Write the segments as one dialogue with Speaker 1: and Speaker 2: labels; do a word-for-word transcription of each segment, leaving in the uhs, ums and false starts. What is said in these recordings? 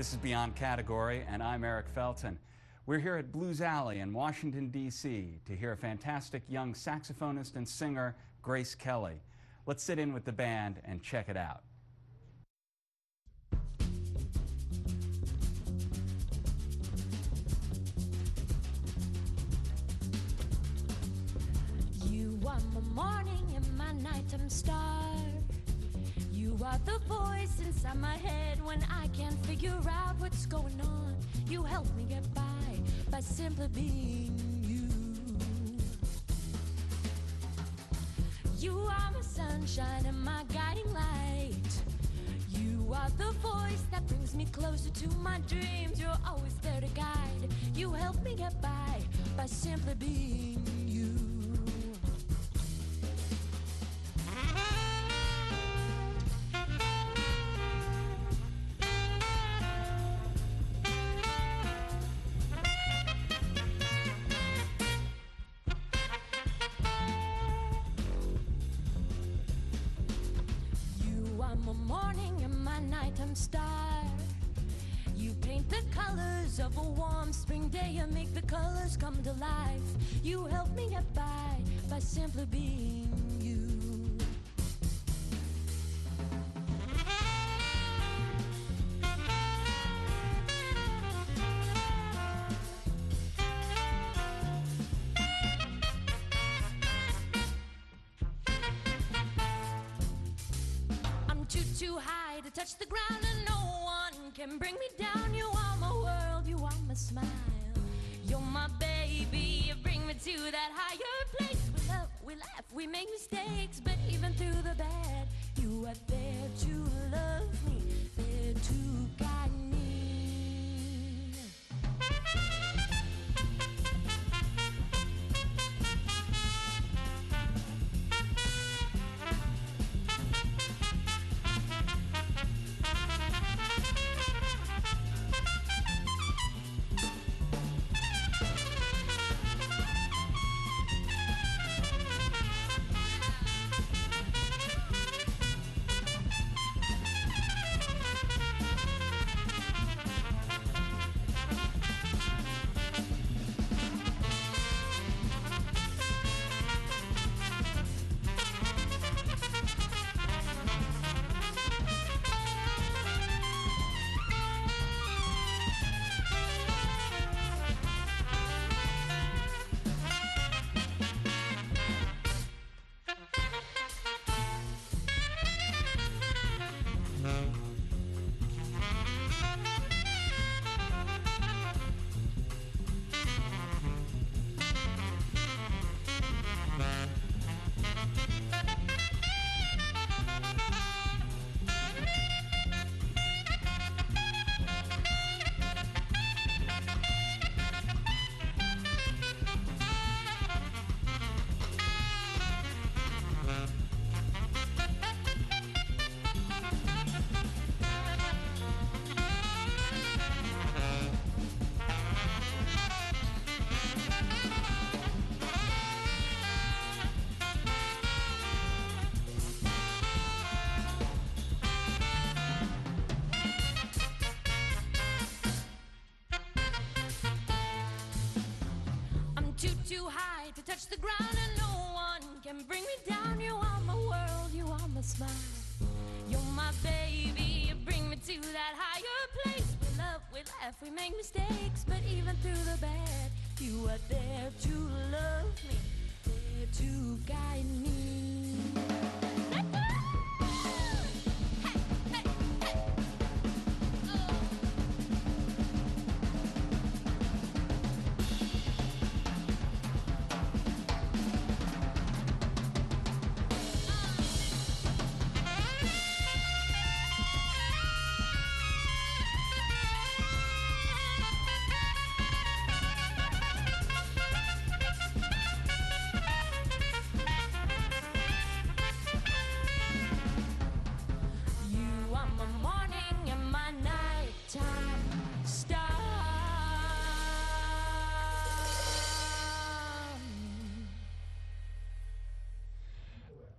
Speaker 1: This is Beyond Category, and I'm Eric Felton. We're here at Blues Alley in Washington, D C to hear a fantastic young saxophonist and singer, Grace Kelly. Let's sit in with the band and check it out.
Speaker 2: You are my morning and my nighttime star. You are the voice inside my head when I can't figure out what's going on. You help me get by by simply being you. You are my sunshine and my guiding light. You are the voice that brings me closer to my dreams. You're always there to guide. You help me get by by simply being you. My morning and my nighttime star. You paint the colors of a warm spring day and make the colors come to life. You help me get by by simply being you. Too high to touch the ground and no one can bring me down. You are my world, you are my smile. You're my baby, you bring me to that higher place. We love, we laugh, we make mistakes, but even through the bad, you are there to love me, there to guide me. Too high to touch the ground and no one can bring me down. You are my world, you are my smile. You're my baby, you bring me to that higher place. We love, we laugh, we make mistakes, but even through the bad, you are there to love me, there to guide me.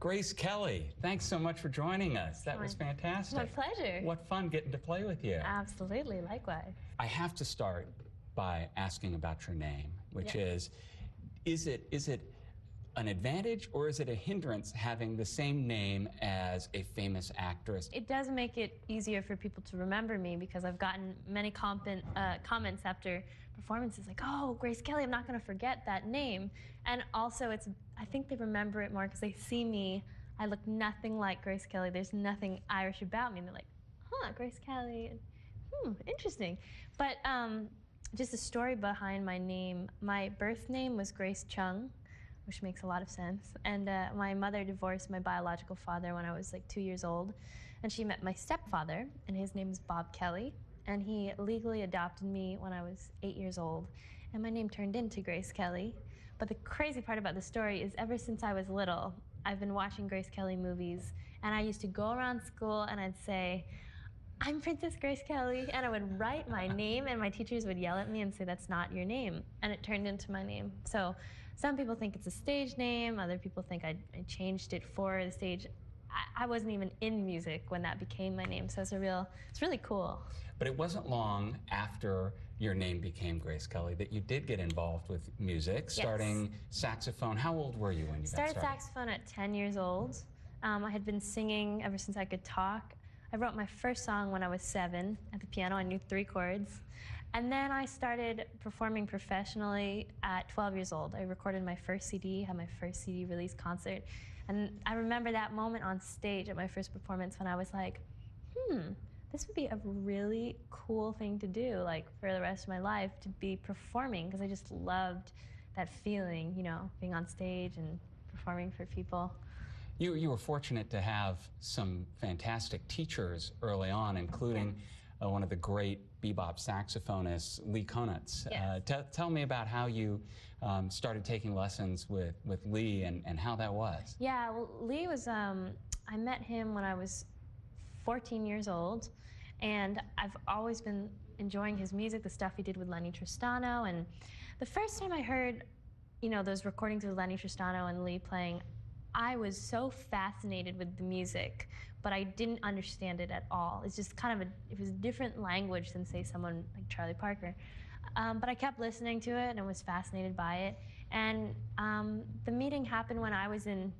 Speaker 1: Grace Kelly, thanks so much for joining us. That was fantastic.
Speaker 3: My pleasure.
Speaker 1: What fun getting to play with you.
Speaker 3: Absolutely, likewise.
Speaker 1: I have to start by asking about your name, which
Speaker 3: Yes.
Speaker 1: is, is it is it an advantage or is it a hindrance having the same name as a famous actress?
Speaker 3: It does make it easier for people to remember me because I've gotten many comment, uh, comments after performances like, oh, Grace Kelly, I'm not going to forget that name. And also, it's I think they remember it more because they see me. I look nothing like Grace Kelly. There's nothing Irish about me. And they're like, huh, Grace Kelly. Hmm, interesting. But um, just a story behind my name. My birth name was Grace Chung, which makes a lot of sense. And uh, my mother divorced my biological father when I was like two years old. And she met my stepfather, and his name is Bob Kelly. And he legally adopted me when I was eight years old. And my name turned into Grace Kelly. But the crazy part about the story is ever since I was little, I've been watching Grace Kelly movies. And I used to go around school and I'd say, I'm Princess Grace Kelly. And I would write my name, and my teachers would yell at me and say, that's not your name. And it turned into my name. So some people think it's a stage name. Other people think I, I changed it for the stage. I, I wasn't even in music when that became my name. So it's a real, it's really cool.
Speaker 1: But it wasn't long after your name became Grace Kelly that you did get involved with music, starting
Speaker 3: Yes.
Speaker 1: saxophone. How old were you when you
Speaker 3: Started
Speaker 1: got started?
Speaker 3: saxophone at ten years old. Um, I had been singing ever since I could talk. I wrote my first song when I was seven at the piano. I knew three chords. And then I started performing professionally at twelve years old. I recorded my first C D, had my first C D release concert. And I remember that moment on stage at my first performance when I was like, hmm, this would be a really cool thing to do, like for the rest of my life, to be performing, because I just loved that feeling, you know, being on stage and performing for people.
Speaker 1: You, you were fortunate to have some fantastic teachers early on, including uh, one of the great bebop saxophonists, Lee Konitz.
Speaker 3: Yes.
Speaker 1: Uh, t- tell me about how you um, started taking lessons with, with Lee and, and how that was.
Speaker 3: Yeah, well, Lee was, um, I met him when I was fourteen years old, and I've always been enjoying his music, the stuff he did with Lenny Tristano. And the first time I heard, you know, those recordings of Lenny Tristano and Lee playing, I was so fascinated with the music, but I didn't understand it at all. It's just kind of a, it was a different language than, say, someone like Charlie Parker. Um, but I kept listening to it and was fascinated by it. And um, the meeting happened when I was in,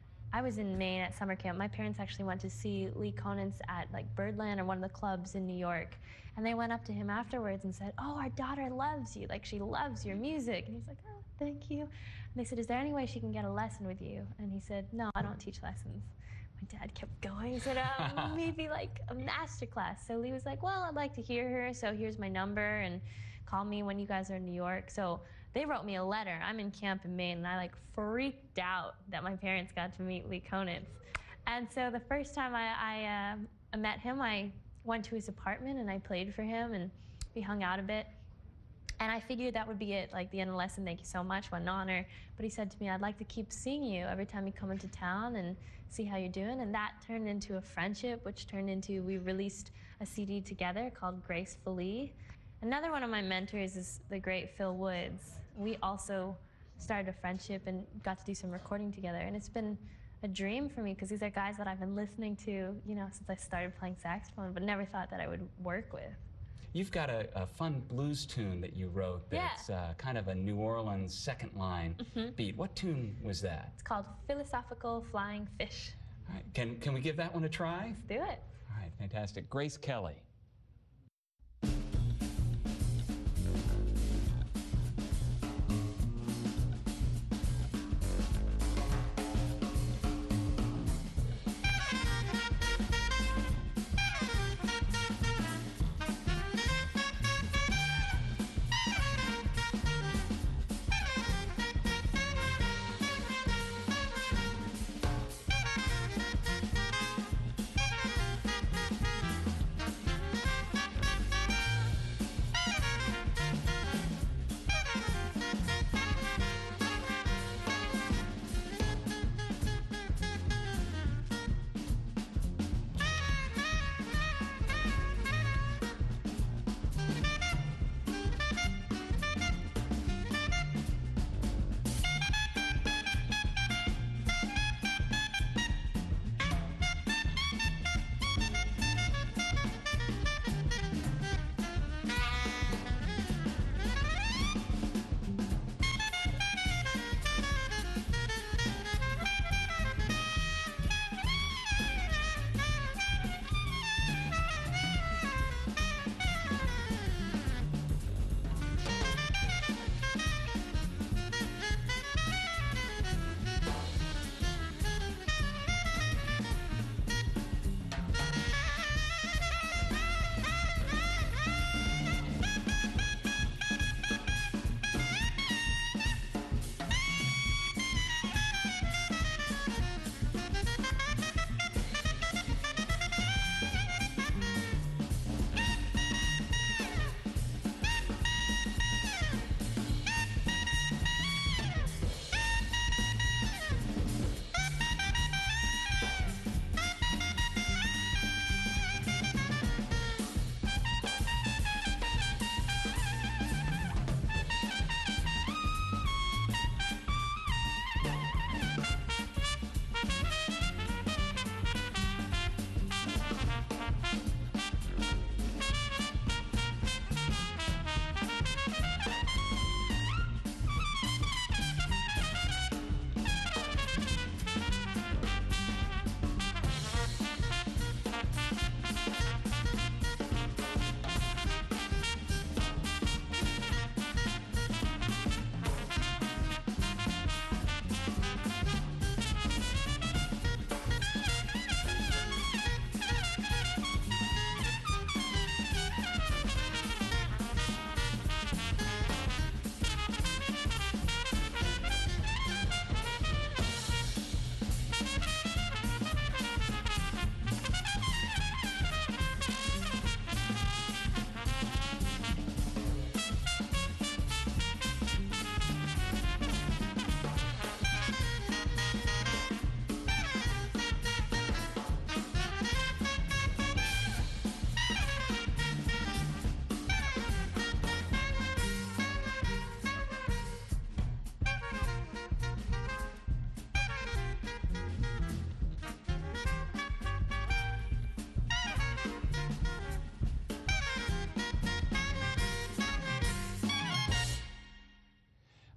Speaker 3: I was in Maine at summer camp. My parents actually went to see Lee Konitz at like Birdland or one of the clubs in New York. And they went up to him afterwards and said, oh, our daughter loves you. Like, she loves your music. And he's like, oh, thank you. And they said, is there any way she can get a lesson with you? And he said, no, I don't teach lessons. My dad kept going. He said, um, maybe like a master class. So Lee was like, well, I'd like to hear her. So here's my number, and call me when you guys are in New York. So they wrote me a letter. I'm in camp in Maine, and I like freaked out that my parents got to meet Lee Konitz. And so the first time I, I uh, met him, I went to his apartment and I played for him, and we hung out a bit. And I figured that would be it, like the end of the lesson, thank you so much, what an honor. But he said to me, I'd like to keep seeing you every time you come into town and see how you're doing. And that turned into a friendship, which turned into, we released a C D together called Gracefully. Another one of my mentors is the great Phil Woods. We also started a friendship and got to do some recording together. And it's been a dream for me, because these are guys that I've been listening to, you know, since I started playing saxophone, but never thought that I would work with.
Speaker 1: You've got a, a fun blues tune that you wrote that's
Speaker 3: Yeah.
Speaker 1: uh, kind of a New Orleans second line
Speaker 3: Mhm.
Speaker 1: beat. What tune was that?
Speaker 3: It's called Philosophical Flying Fish.
Speaker 1: All right, can, can we give that one a try?
Speaker 3: Let's do it.
Speaker 1: All right, fantastic. Grace Kelly.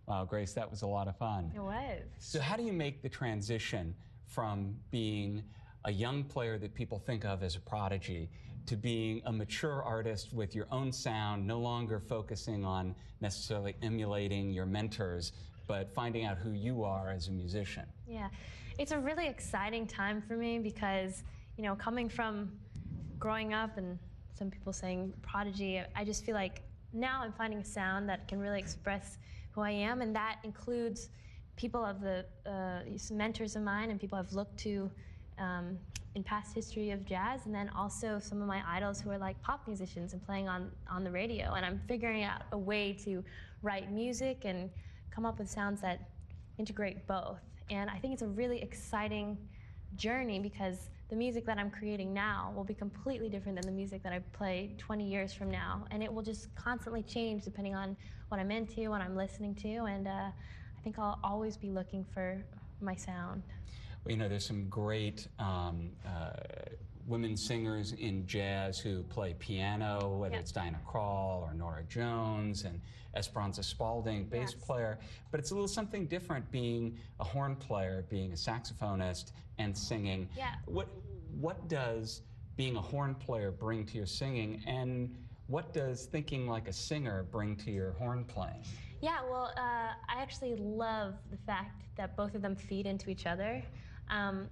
Speaker 1: Wow, Grace, that was a lot of fun.
Speaker 3: It was.
Speaker 1: So how do you make the transition from being a young player that people think of as a prodigy to being a mature artist with your own sound, no longer focusing on necessarily emulating your mentors, but finding out who you are as a musician?
Speaker 3: Yeah, it's a really exciting time for me because, you know, coming from growing up and some people saying prodigy, I just feel like now I'm finding a sound that can really express who I am, and that includes people of the uh, mentors of mine and people I've looked to um, in past history of jazz, and then also some of my idols who are like pop musicians and playing on, on the radio. And I'm figuring out a way to write music and come up with sounds that integrate both. And I think it's a really exciting journey because the music that I'm creating now will be completely different than the music that I play twenty years from now. And it will just constantly change depending on what I'm into, what I'm listening to, and uh, I think I'll always be looking for my sound.
Speaker 1: Well, you know, there's some great um, uh, women singers in jazz who play piano, whether
Speaker 3: Yeah.
Speaker 1: it's Diana Krall or Nora Jones, and Esperanza Spalding, bass
Speaker 3: Yes.
Speaker 1: player. But it's a little something different being a horn player, being a saxophonist, and singing.
Speaker 3: Yeah.
Speaker 1: What, what does being a horn player bring to your singing, and what does thinking like a singer bring to your horn playing?
Speaker 3: Yeah, well, uh, I actually love the fact that both of them feed into each other. Um,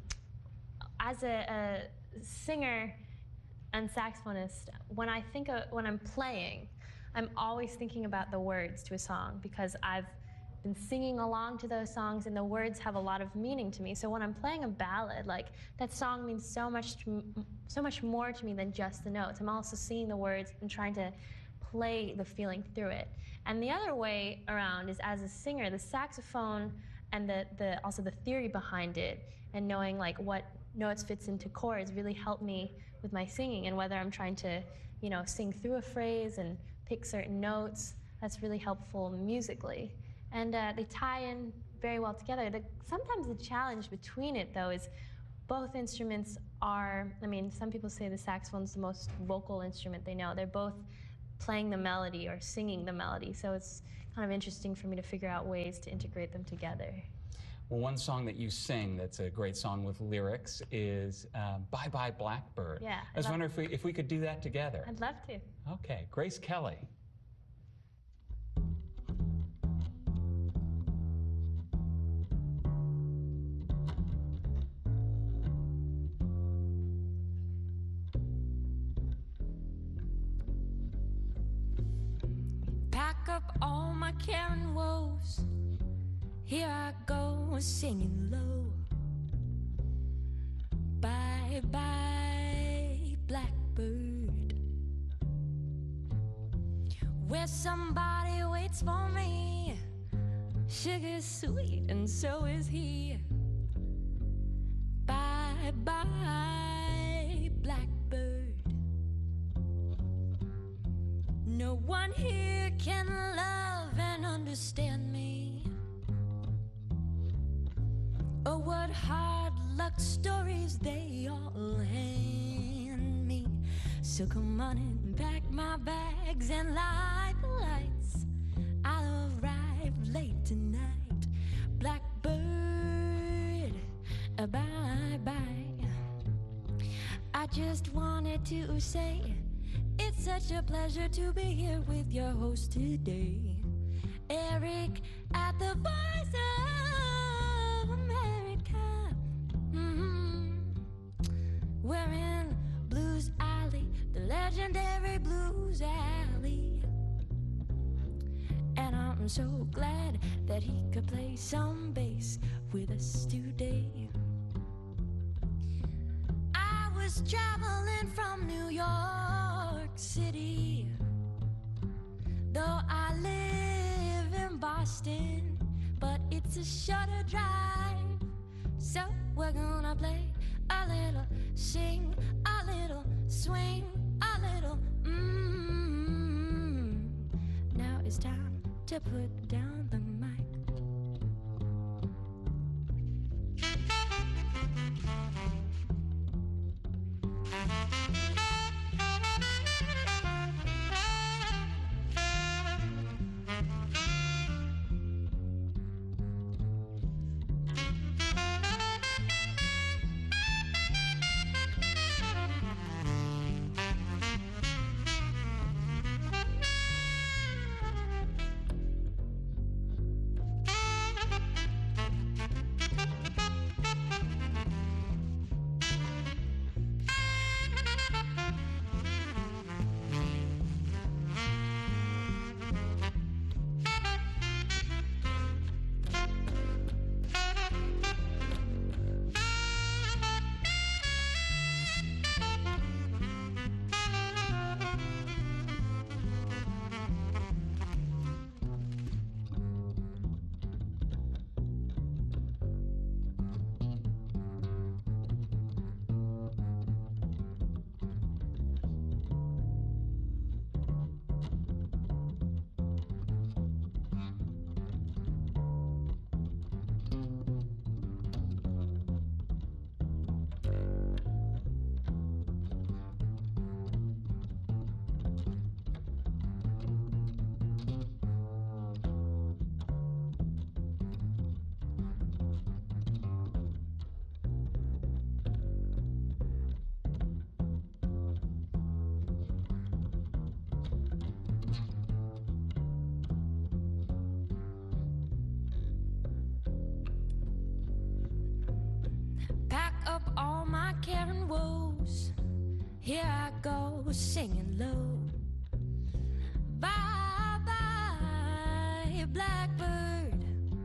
Speaker 3: as a, a singer and saxophonist, when I think of, when I'm playing, I'm always thinking about the words to a song because I've been singing along to those songs and the words have a lot of meaning to me. So when I'm playing a ballad, like that song means so much, to, so much more to me than just the notes. I'm also seeing the words and trying to play the feeling through it. And the other way around is as a singer, the saxophone and the, the also the theory behind it and knowing like what notes fits into chords really help me with my singing, and whether I'm trying to, you know, sing through a phrase and pick certain notes, that's really helpful musically. And uh, they tie in very well together. The, sometimes the challenge between it, though, is both instruments are, I mean, some people say the saxophone's the most vocal instrument they know. They're both playing the melody or singing the melody. So it's kind of interesting for me to figure out ways to integrate them together.
Speaker 1: Well, one song that you sing that's a great song with lyrics is uh, Bye Bye Blackbird.
Speaker 3: Yeah,
Speaker 1: I was
Speaker 3: I love-
Speaker 1: wondering if we, if we could do that together.
Speaker 3: I'd love to.
Speaker 1: Okay, Grace Kelly.
Speaker 2: Pack up all my care and woes. Here I go, singing low. Bye bye, blackbird. Where somebody waits for me. Sugar's sweet, and so is he. Bye bye, blackbird. No one here can love and understand me. Oh, what hard luck stories they all hand me. So come on and pack my bags and light the lights. I'll arrive late tonight. Blackbird, uh, bye bye. I just wanted to say it's such a pleasure to be here with your host today, Eric at the Voice of America. Mm-hmm. We're in Blues Alley, the legendary Blues Alley, and I'm so glad that he could play some bass with us today. I was traveling from New York City, though I live in Boston, but it's a shorter drive. So we're gonna play a little, sing a little, swing a little, mmm. Now it's time to put down the mic. woes. Here I go singing low. Bye bye, blackbird,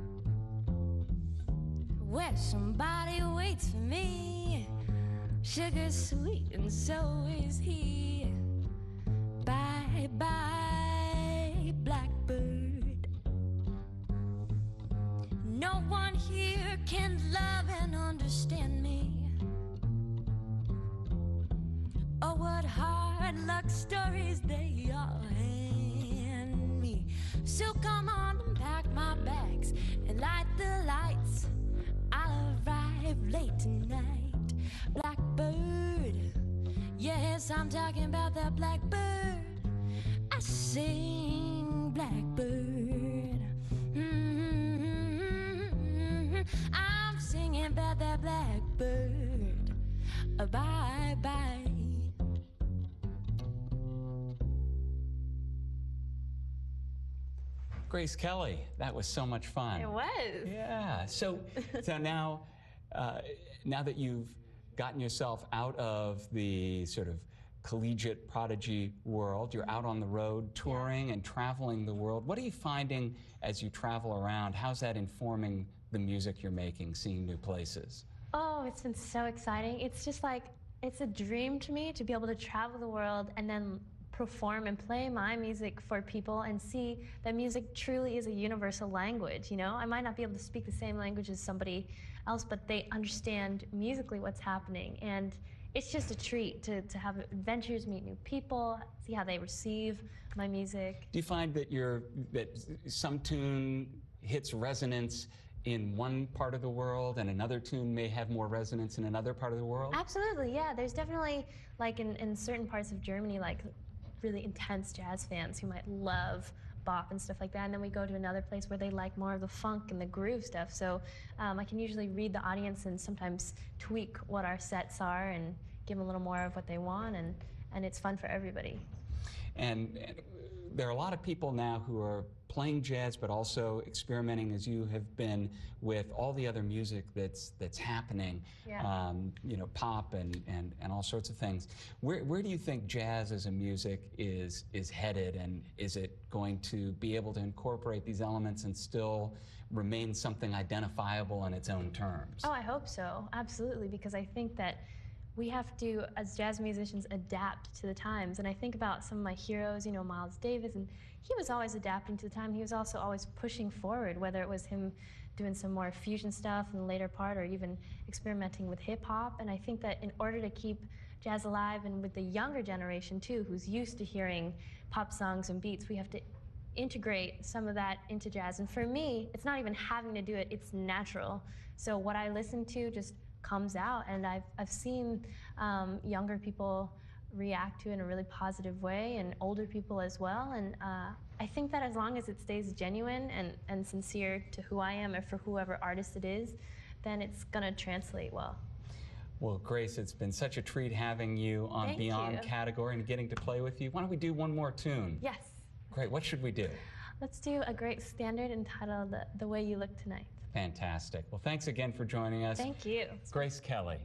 Speaker 2: where somebody waits for me. Sugar sweet and so is he. Bye bye, blackbird. No one here can love and understand me. Oh, what hard luck stories they all hand me. So come on and pack my bags and light the lights. I'll arrive late tonight. Blackbird, yes, I'm talking about that blackbird. I sing blackbird. Mm-hmm. I'm singing about that blackbird. Uh, bye bye.
Speaker 1: Grace Kelly, that was so much fun.
Speaker 3: It was.
Speaker 1: Yeah. So, so now, uh, now that you've gotten yourself out of the sort of collegiate prodigy world, you're out on the road touring and traveling the world. What are you finding as you travel around? How's that informing the music you're making, seeing new places?
Speaker 3: Oh, it's been so exciting. It's just like, it's a dream to me to be able to travel the world and then perform and play my music for people and see that music truly is a universal language, you know? I might not be able to speak the same language as somebody else, but they understand musically what's happening. And it's just a treat to, to have adventures, meet new people, see how they receive my music.
Speaker 1: Do you find that you're, that some tune hits resonance in one part of the world and another tune may have more resonance in another part of the world?
Speaker 3: Absolutely, yeah. There's definitely, like in, in certain parts of Germany, like really intense jazz fans who might love bop and stuff like that, and then we go to another place where they like more of the funk and the groove stuff. So um, I can usually read the audience and sometimes tweak what our sets are and give them a little more of what they want, and, and it's fun for everybody.
Speaker 1: And, and there are a lot of people now who are playing jazz, but also experimenting, as you have been, with all the other music that's that's happening.
Speaker 3: Yeah.
Speaker 1: Um, you know, pop and, and and all sorts of things. Where where do you think jazz as a music is is headed, and is it going to be able to incorporate these elements and still remain something identifiable in its own terms?
Speaker 3: Oh, I hope so. Absolutely, because I think that we have to, as jazz musicians, adapt to the times. And I think about some of my heroes, you know, Miles Davis, and he was always adapting to the time. He was also always pushing forward, whether it was him doing some more fusion stuff in the later part or even experimenting with hip hop. And I think that in order to keep jazz alive, and with the younger generation too, who's used to hearing pop songs and beats, we have to integrate some of that into jazz. And for me, it's not even having to do it, it's natural. So what I listen to just comes out, and I've, I've seen um, younger people react to it in a really positive way, and older people as well. And uh, I think that as long as it stays genuine and, and sincere to who I am or for whoever artist it is, then it's gonna translate well.
Speaker 1: Well, Grace, it's been such a treat having you on
Speaker 3: Thank
Speaker 1: Beyond
Speaker 3: you.
Speaker 1: Category and getting to play with you. Why don't we do one more tune?
Speaker 3: Yes.
Speaker 1: Great, what should we do?
Speaker 3: Let's do a great standard entitled The, the Way You Look Tonight.
Speaker 1: Fantastic. Well, thanks again for joining us.
Speaker 3: Thank you.
Speaker 1: Grace Kelly.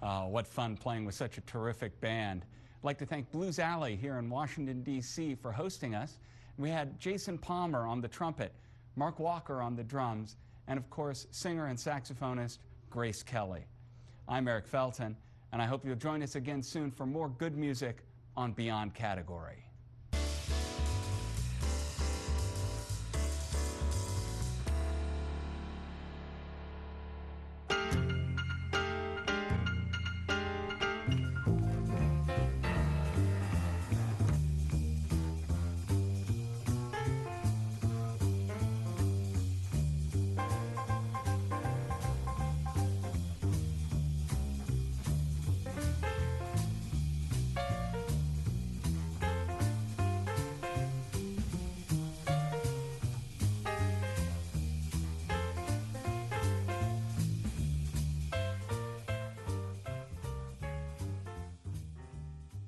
Speaker 1: Uh, what fun playing with such a terrific band. I'd like to thank Blues Alley here in Washington, D C for hosting us. We had Jason Palmer on the trumpet, Mark Walker on the drums, and of course, singer and saxophonist Grace Kelly. I'm Eric Felton, and I hope you'll join us again soon for more good music on Beyond Category.